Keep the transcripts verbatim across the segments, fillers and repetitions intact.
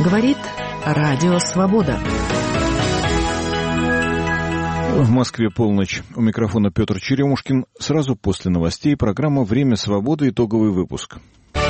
Говорит Радио Свобода. В Москве полночь. У микрофона Петр Черемушкин. Сразу после новостей программа «Время свободы», итоговый выпуск.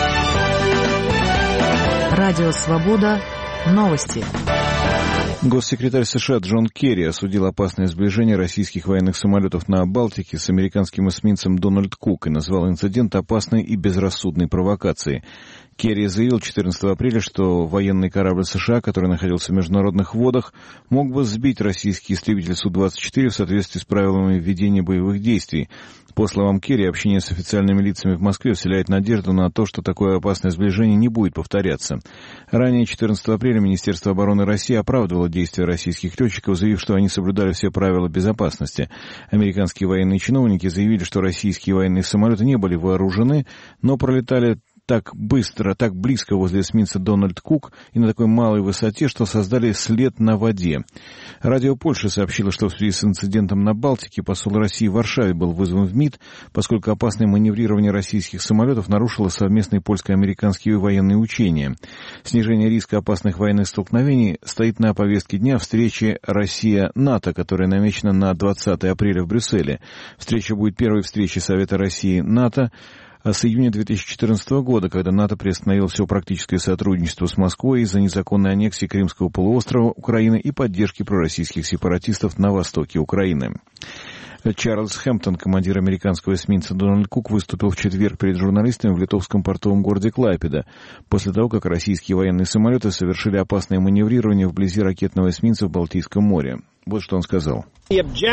Радио Свобода. Новости. Госсекретарь США Джон Керри осудил опасное сближение российских военных самолетов на Балтике с американским эсминцем Дональд Кук и назвал инцидент опасной и безрассудной провокацией. Керри заявил четырнадцатого апреля, что военный корабль США, который находился в международных водах, мог бы сбить российский истребитель Су двадцать четыре в соответствии с правилами ведения боевых действий. По словам Керри, общение с официальными лицами в Москве вселяет надежду на то, что такое опасное сближение не будет повторяться. Ранее, четырнадцатого апреля, Министерство обороны России оправдывало действия российских летчиков, заявив, что они соблюдали все правила безопасности. Американские военные чиновники заявили, что российские военные самолеты не были вооружены, но пролетали так быстро, так близко возле эсминца Дональд Кук и на такой малой высоте, что создали след на воде. Радио Польши сообщило, что в связи с инцидентом на Балтике посол России в Варшаве был вызван в МИД, поскольку опасное маневрирование российских самолетов нарушило совместные польско-американские военные учения. Снижение риска опасных военных столкновений стоит на повестке дня встречи Россия-НАТО, которая намечена на двадцатого апреля в Брюсселе. Встреча будет первой встречей Совета России-НАТО с июня две тысячи четырнадцатого года, когда НАТО приостановил все практическое сотрудничество с Москвой из-за незаконной аннексии Крымского полуострова Украины и поддержки пророссийских сепаратистов на востоке Украины. Чарльз Хэмптон, командир американского эсминца Дональд Кук, выступил в четверг перед журналистами в литовском портовом городе Клайпеда, после того, как российские военные самолеты совершили опасное маневрирование вблизи ракетного эсминца в Балтийском море. Вот что он сказал. В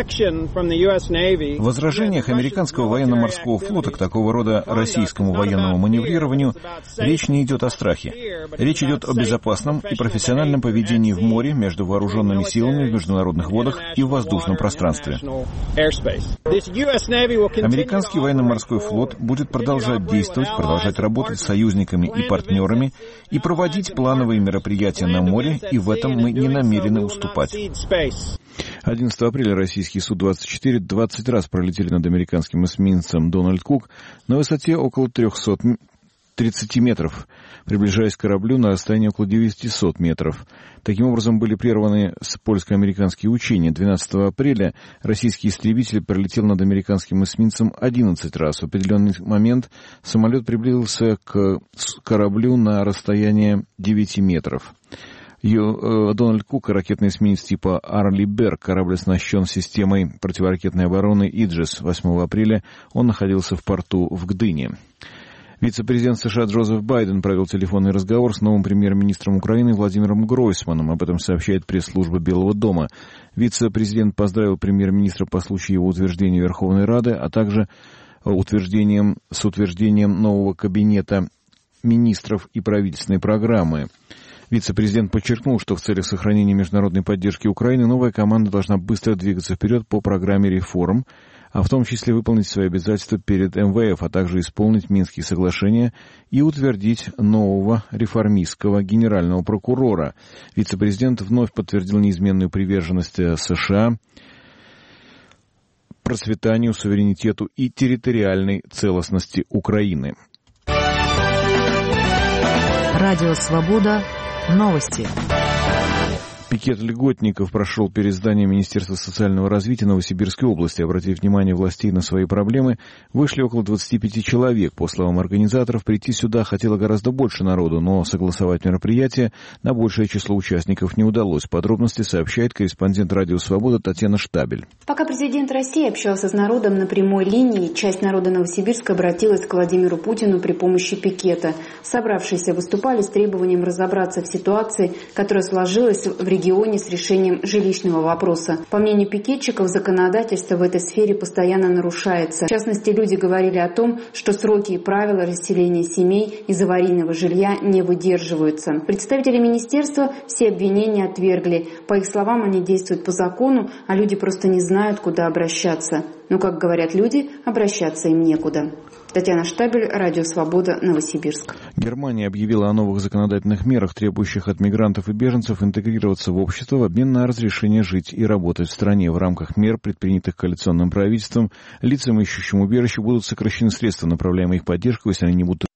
возражениях американского военно-морского флота к такого рода российскому военному маневрированию речь не идет о страхе. Речь идет о безопасном и профессиональном поведении в море между вооруженными силами в международных водах и в воздушном пространстве. Американский военно-морской флот будет продолжать действовать, продолжать работать с союзниками и партнерами и проводить плановые мероприятия на море, и в этом мы не намерены уступать. одиннадцатого апреля российские Су двадцать четыре двадцать раз пролетели над американским эсминцем Дональд Кук на высоте около триста тридцать метров, приближаясь к кораблю на расстоянии около девятьсот метров. Таким образом, были прерваны польско-американские учения. двенадцатого апреля российский истребитель пролетел над американским эсминцем одиннадцать раз. В определенный момент самолет приблизился к кораблю на расстояние девять метров. Дональд Кук, ракетный эсминец типа Арли Берг, корабль оснащен системой противоракетной обороны «Иджес». восьмого апреля он находился в порту в Гдыне. Вице-президент США Джозеф Байден провел телефонный разговор с новым премьер-министром Украины Владимиром Гройсманом. Об этом сообщает пресс-служба Белого дома. Вице-президент поздравил премьер-министра по случаю его утверждения Верховной Рады, а также утверждением, с утверждением нового кабинета министров и правительственной программы. Вице-президент подчеркнул, что в целях сохранения международной поддержки Украины новая команда должна быстро двигаться вперед по программе реформ, а в том числе выполнить свои обязательства перед эм вэ эф, а также исполнить Минские соглашения и утвердить нового реформистского генерального прокурора. Вице-президент вновь подтвердил неизменную приверженность США процветанию, суверенитету и территориальной целостности Украины. Радио Свобода. Новости. Пикет льготников прошел перед зданием Министерства социального развития Новосибирской области. Обратив внимание властей на свои проблемы, вышли около двадцати пяти человек. По словам организаторов, прийти сюда хотело гораздо больше народу, но согласовать мероприятие на большее число участников не удалось. Подробности сообщает корреспондент Радио Свобода Татьяна Штабель. Пока президент России общался с народом на прямой линии, часть народа Новосибирска обратилась к Владимиру Путину при помощи пикета. Собравшиеся выступали с требованием разобраться в ситуации, которая сложилась в регионе с решением жилищного вопроса. По мнению пикетчиков, законодательство в этой сфере постоянно нарушается. В частности, люди говорили о том, что сроки и правила расселения семей из аварийного жилья не выдерживаются. Представители министерства все обвинения отвергли. По их словам, они действуют по закону, а люди просто не знают, куда обращаться. Но, как говорят люди, обращаться им некуда. Татьяна Штабель, Радио Свобода, Новосибирск. Германия объявила о новых законодательных мерах, требующих от мигрантов и беженцев интегрироваться в общество в обмен на разрешение жить и работать в стране. В рамках мер, предпринятых коалиционным правительством, лицам, ищущим убежище, будут сокращены средства, направляемые их поддержку, если они не будут